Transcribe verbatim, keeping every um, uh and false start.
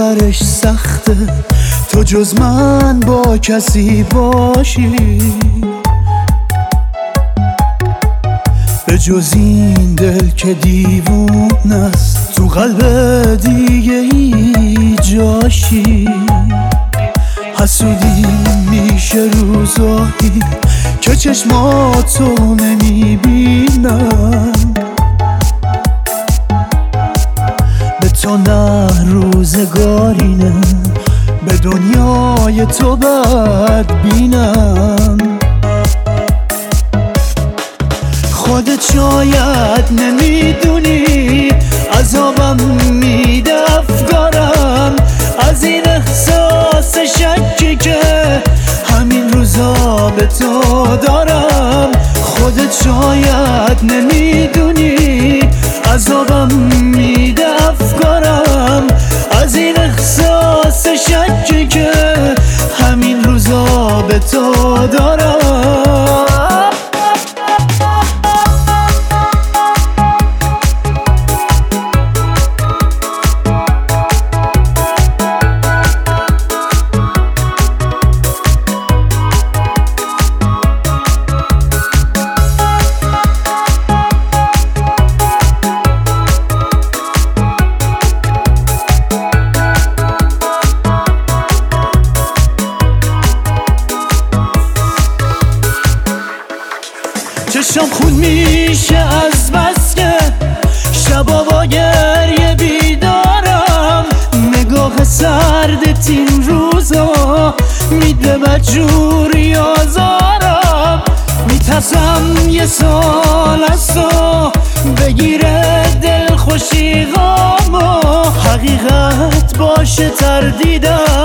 باورش سخته تو جز من با کسی باشی، به جز این دل که دیوون است تو قلب دیگه ای جاشی. حسودی میشه روزایی که چشماتو نمیبینم، به تو نه روزگاری نه به دنیای تو بد بینم. خودت شاید نمیدونی عذابم میده افکارم از این احساس شکی که همین روزا به تو دارم. خودت شاید نمیدونی عذابم میده افکارم از این احساس شکی که همین روزا به تو دارم. چشم خون میشه از بس که شبا با گریه بیدارم. نگاه سردت این روزا میده بدجوری آزارم. میترسم یه سال از تو بگیره دل خوشی غامو، حقیقت باشه تردیدم